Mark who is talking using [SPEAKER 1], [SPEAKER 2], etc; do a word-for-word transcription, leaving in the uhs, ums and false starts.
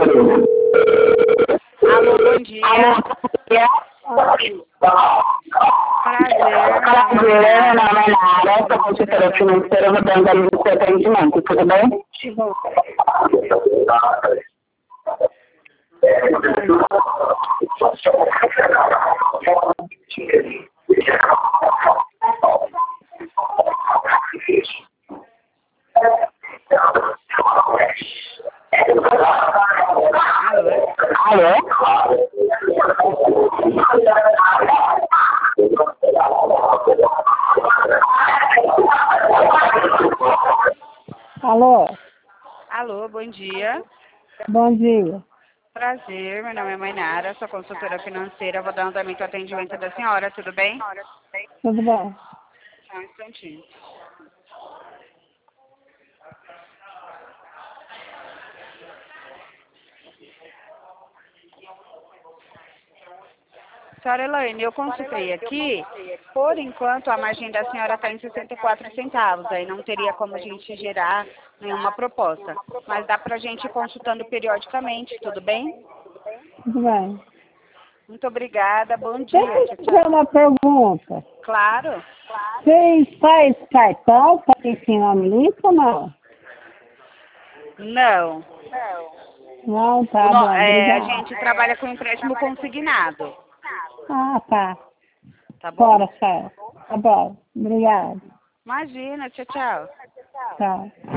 [SPEAKER 1] Alô, bom dia. Prazer.
[SPEAKER 2] Prazer, meu nome é Nara, sou consultora financeira do Banco ali do seu atendimento, tudo bem?
[SPEAKER 1] Alô?
[SPEAKER 2] Alô?
[SPEAKER 1] Alô, bom dia.
[SPEAKER 2] Bom dia.
[SPEAKER 1] Prazer, meu nome é Mainara, sou consultora financeira, vou dar um andamento ao atendimento da senhora, tudo bem?
[SPEAKER 2] Tudo bem?
[SPEAKER 1] Só um instantinho. Senhora Elaine, eu consultei aqui, por enquanto a margem da senhora está em sessenta e quatro centavos, aí não teria como a gente gerar nenhuma proposta, mas dá para a gente ir consultando periodicamente, tudo bem?
[SPEAKER 2] Tudo bem.
[SPEAKER 1] Muito obrigada, bom dia.
[SPEAKER 2] Deixa eu
[SPEAKER 1] Tchau,
[SPEAKER 2] fazer
[SPEAKER 1] tchau.
[SPEAKER 2] uma pergunta.
[SPEAKER 1] Claro.
[SPEAKER 2] Vocês fazem cartão para ensinar limpo ou não?
[SPEAKER 1] Não.
[SPEAKER 2] Não, tá
[SPEAKER 1] O no-
[SPEAKER 2] bom,
[SPEAKER 1] é, a
[SPEAKER 2] obrigada.
[SPEAKER 1] gente trabalha com empréstimo consignado,
[SPEAKER 2] Ah, tá.
[SPEAKER 1] tá bom?
[SPEAKER 2] Fora, certo. Tá bom, obrigada.
[SPEAKER 1] Imagina, tchau, tchau.
[SPEAKER 2] Tchau.